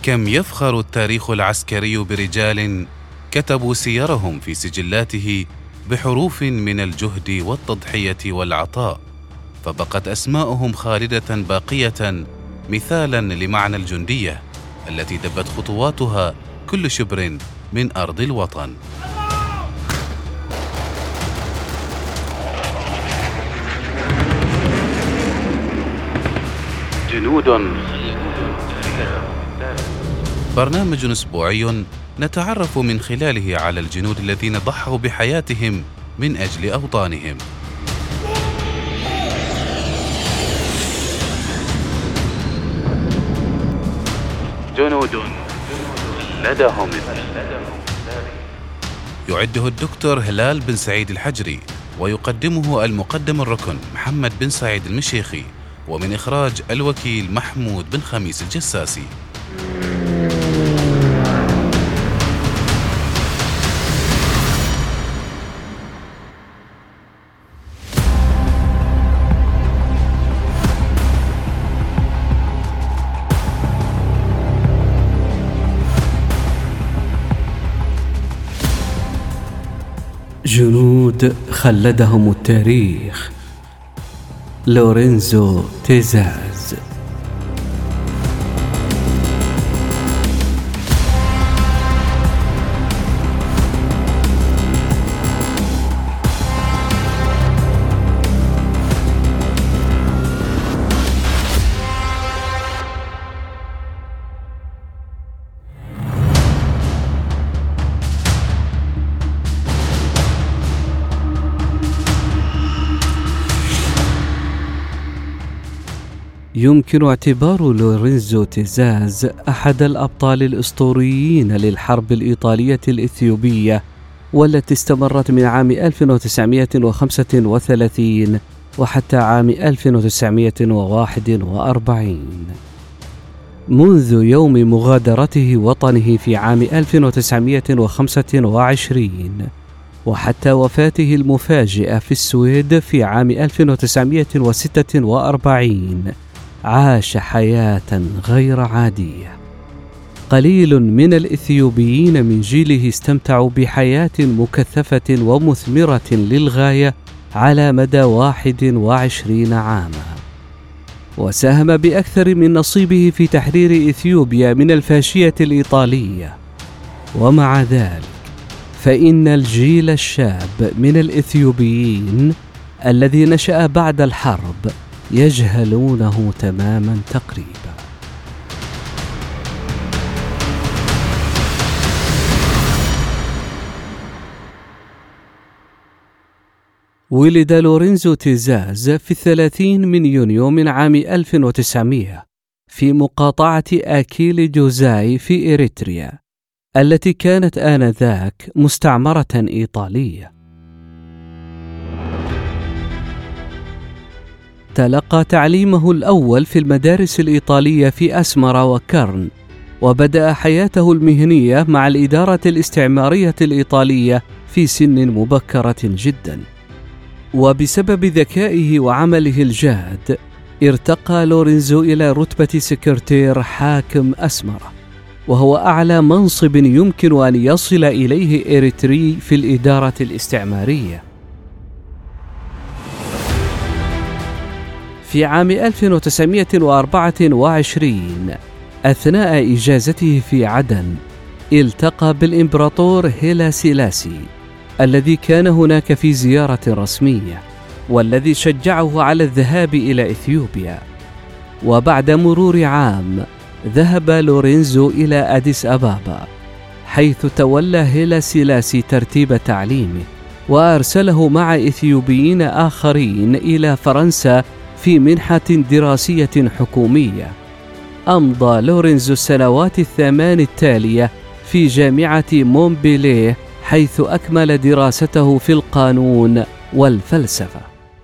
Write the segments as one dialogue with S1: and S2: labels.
S1: كم يفخر التاريخ العسكري برجال كتبوا سيرهم في سجلاته بحروف من الجهد والتضحية والعطاء، فبقت أسماؤهم خالدة باقية مثالا لمعنى الجندية التي دبت خطواتها كل شبر من أرض الوطن. جنود، برنامج أسبوعي نتعرف من خلاله على الجنود الذين ضحوا بحياتهم من أجل أوطانهم. جنود لدهم يعده الدكتور هلال بن سعيد الحجري، ويقدمه المقدم الركن محمد بن سعيد المشيخي، ومن إخراج الوكيل محمود بن خميس الجساسي.
S2: جنود خلدهم التاريخ. لورينزو تيزاز. يمكن اعتبار لورينزو تيزاز أحد الأبطال الأسطوريين للحرب الإيطالية الإثيوبية، والتي استمرت من عام 1935 وحتى عام 1941. منذ يوم مغادرته وطنه في عام 1925 وحتى وفاته المفاجئة في السويد في عام 1946، عاش حياة غير عادية. قليل من الإثيوبيين من جيله استمتعوا بحياة مكثفة ومثمرة للغاية على مدى 21 عاما، وساهم بأكثر من نصيبه في تحرير إثيوبيا من الفاشية الإيطالية. ومع ذلك فإن الجيل الشاب من الإثيوبيين الذي نشأ بعد الحرب يجهلونه تماما تقريبا. ولد لورينزو تيزاز في 30 من يونيو من عام 1900 في مقاطعة آكيل جوزاي في إريتريا، التي كانت آنذاك مستعمرة إيطالية. تلقى تعليمه الأول في المدارس الإيطالية في أسمرا وكرن، وبدأ حياته المهنية مع الإدارة الاستعمارية الإيطالية في سن مبكرة جدا. وبسبب ذكائه وعمله الجاد ارتقى لورينزو إلى رتبة سكرتير حاكم أسمرا، وهو أعلى منصب يمكن أن يصل إليه إريتري في الإدارة الاستعمارية. في عام 1924 أثناء إجازته في عدن التقى بالإمبراطور هيلا سيلاسي الذي كان هناك في زيارة رسمية، والذي شجعه على الذهاب إلى إثيوبيا. وبعد مرور عام ذهب لورينزو إلى أديس أبابا، حيث تولى هيلا سيلاسي ترتيب تعليمه، وأرسله مع إثيوبيين آخرين إلى فرنسا في منحة دراسية حكومية. أمضى لورينزو السنوات 8 التالية في جامعة مونبيليه، حيث أكمل دراسته في القانون والفلسفة.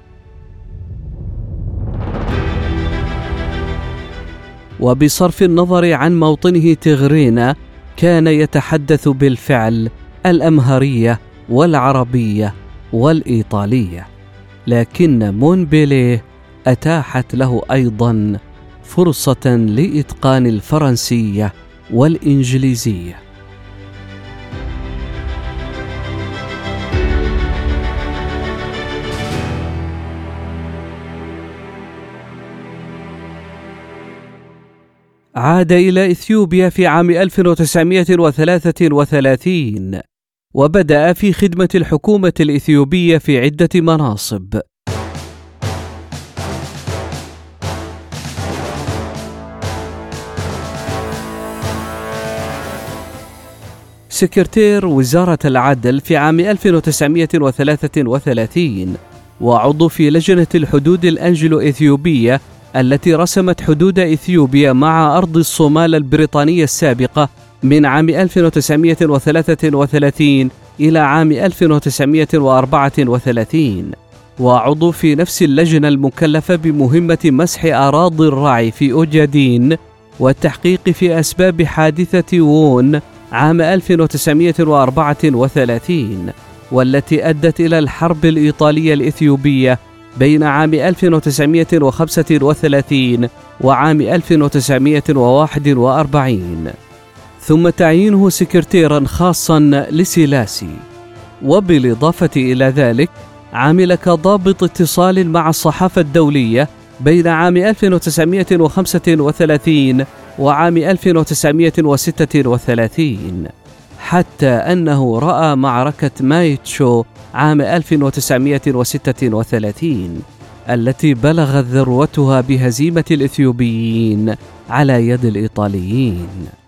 S2: وبصرف النظر عن موطنه تغرينا، كان يتحدث بالفعل الأمهرية والعربية والإيطالية، لكن مونبيليه أتاحت له أيضا فرصة لإتقان الفرنسية والإنجليزية. عاد إلى إثيوبيا في عام 1933 وبدأ في خدمة الحكومة الإثيوبية في عدة مناصب. سكرتير وزارة العدل في عام 1933 وعضو في لجنة الحدود الأنجلو إثيوبية التي رسمت حدود إثيوبيا مع أرض الصومال البريطانية السابقة من عام 1933 إلى عام 1934 وعضو في نفس اللجنة المكلفة بمهمة مسح أراضي الرعي في أوجادين والتحقيق في أسباب حادثة وون عام 1934 والتي أدت إلى الحرب الإيطالية الإثيوبية بين عام 1935 وعام 1941، ثم تعيينه سكرتيرا خاصا لسيلاسي. وبالإضافة إلى ذلك عمل كضابط اتصال مع الصحافة الدولية بين عام 1935 وعام 1936 حتى أنه رأى معركة مايتشو عام 1936 التي بلغت ذروتها بهزيمة الإثيوبيين على يد الإيطاليين.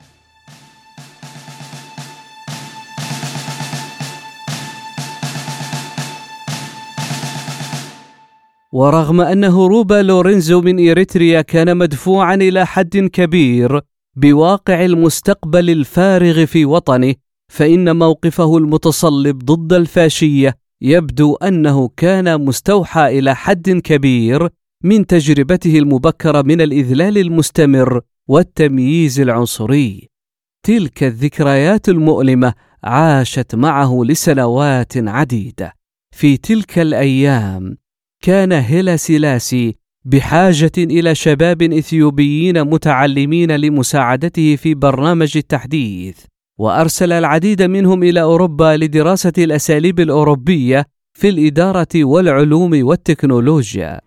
S2: ورغم أن هروب لورينزو من إريتريا كان مدفوعا إلى حد كبير بواقع المستقبل الفارغ في وطنه، فإن موقفه المتصلب ضد الفاشية يبدو أنه كان مستوحى إلى حد كبير من تجربته المبكرة من الإذلال المستمر والتمييز العنصري. تلك الذكريات المؤلمة عاشت معه لسنوات عديدة. في تلك الأيام كان هيلا سيلاسي بحاجة إلى شباب إثيوبيين متعلمين لمساعدته في برنامج التحديث، وأرسل العديد منهم إلى أوروبا لدراسة الأساليب الأوروبية في الإدارة والعلوم والتكنولوجيا.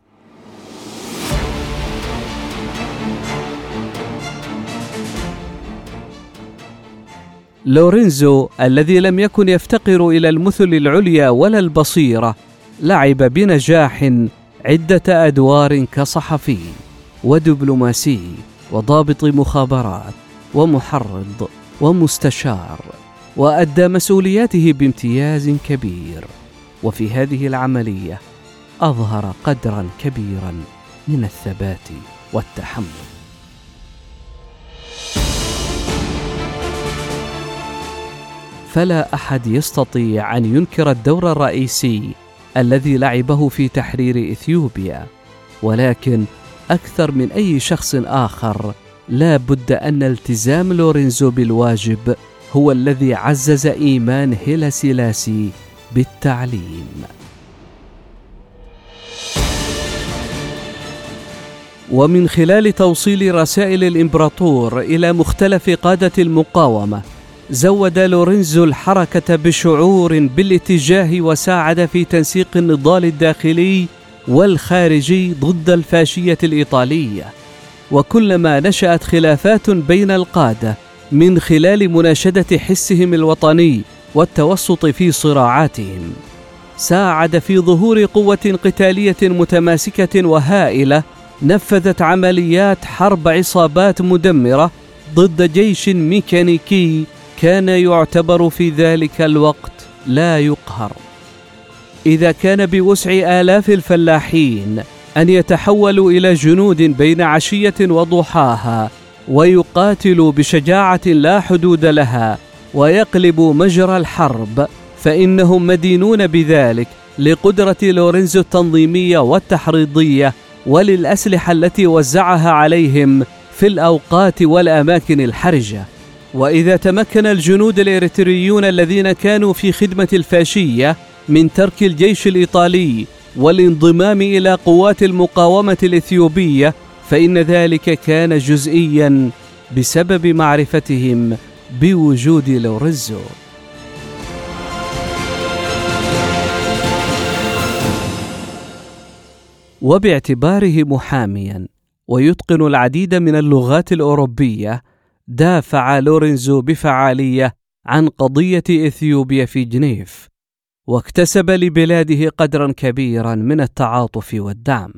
S2: لورينزو الذي لم يكن يفتقر إلى المثل العليا ولا البصيرة لعب بنجاح عدة أدوار كصحفي ودبلوماسي وضابط مخابرات ومحرض ومستشار، وأدى مسؤولياته بامتياز كبير، وفي هذه العملية أظهر قدرا كبيرا من الثبات والتحمل. فلا أحد يستطيع أن ينكر الدور الرئيسي الذي لعبه في تحرير إثيوبيا، ولكن أكثر من أي شخص آخر لا بد أن التزام لورينزو بالواجب هو الذي عزز إيمان هيلا سيلاسي بالتعليم. ومن خلال توصيل رسائل الإمبراطور إلى مختلف قادة المقاومة زود لورينزو الحركة بشعور بالاتجاه وساعد في تنسيق النضال الداخلي والخارجي ضد الفاشية الإيطالية. وكلما نشأت خلافات بين القادة من خلال مناشدة حسهم الوطني والتوسط في صراعاتهم، ساعد في ظهور قوة قتالية متماسكة وهائلة نفذت عمليات حرب عصابات مدمرة ضد جيش ميكانيكي كان يعتبر في ذلك الوقت لا يقهر. إذا كان بوسع آلاف الفلاحين أن يتحولوا إلى جنود بين عشية وضحاها ويقاتلوا بشجاعة لا حدود لها ويقلبوا مجرى الحرب، فإنهم مدينون بذلك لقدرة لورينزو التنظيمية والتحريضية وللأسلحة التي وزعها عليهم في الأوقات والأماكن الحرجة. وإذا تمكن الجنود الإريتريون الذين كانوا في خدمة الفاشية من ترك الجيش الإيطالي والانضمام إلى قوات المقاومة الإثيوبية، فإن ذلك كان جزئيا بسبب معرفتهم بوجود لورينزو. وباعتباره محاميا ويتقن العديد من اللغات الأوروبية، دافع لورينزو بفعالية عن قضية إثيوبيا في جنيف، واكتسب لبلاده قدرا كبيرا من التعاطف والدعم.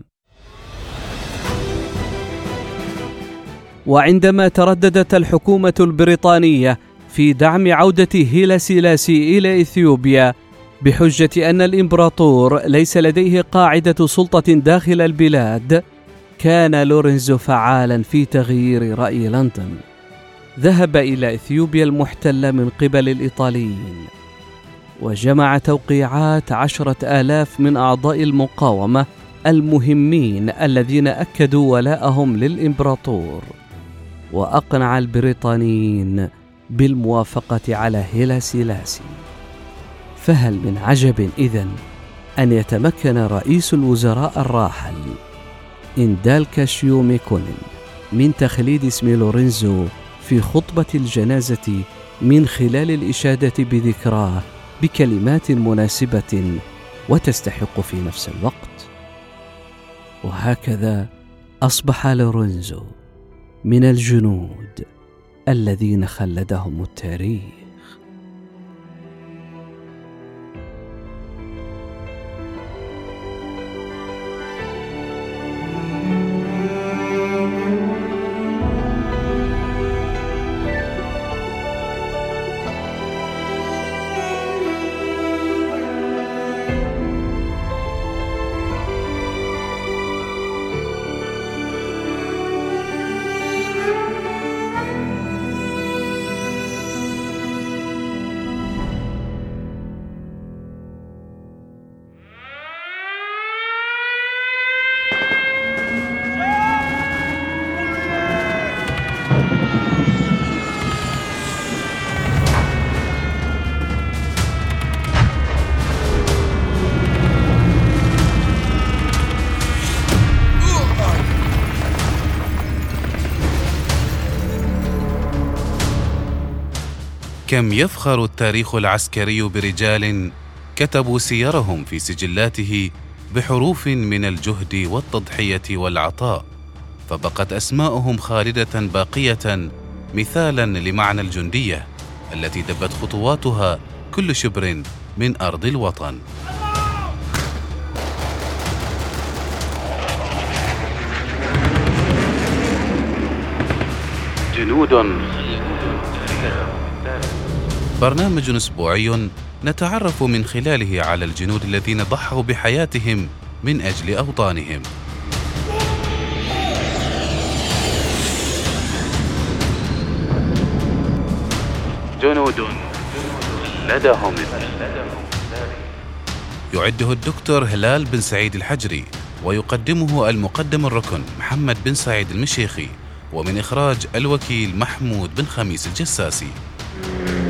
S2: وعندما ترددت الحكومة البريطانية في دعم عودة هيلا سيلاسي إلى إثيوبيا بحجة أن الإمبراطور ليس لديه قاعدة سلطة داخل البلاد، كان لورينزو فعالا في تغيير رأي لندن. ذهب إلى إثيوبيا المحتلة من قبل الإيطاليين، وجمع توقيعات 10,000 من أعضاء المقاومة المهمين الذين أكدوا ولاءهم للإمبراطور، وأقنع البريطانيين بالموافقة على هيلا سيلاسي. فهل من عجب إذن أن يتمكن رئيس الوزراء الراحل إندالكا شيومي كونين من تخليد اسم لورينزو في خطبة الجنازة من خلال الإشادة بذكراه بكلمات مناسبة وتستحق في نفس الوقت. وهكذا أصبح لورينزو من الجنود الذين خلدهم التاريخ.
S1: كم يفخر التاريخ العسكري برجال كتبوا سيرهم في سجلاته بحروف من الجهد والتضحية والعطاء، فبقت أسماؤهم خالدة باقية مثالا لمعنى الجندية التي دبت خطواتها كل شبر من أرض الوطن. جنود، برنامج أسبوعي نتعرف من خلاله على الجنود الذين ضحوا بحياتهم من أجل أوطانهم. جنود لدهم يعده الدكتور هلال بن سعيد الحجري، ويقدمه المقدم الركن محمد بن سعيد المشيخي، ومن إخراج الوكيل محمود بن خميس الجساسي.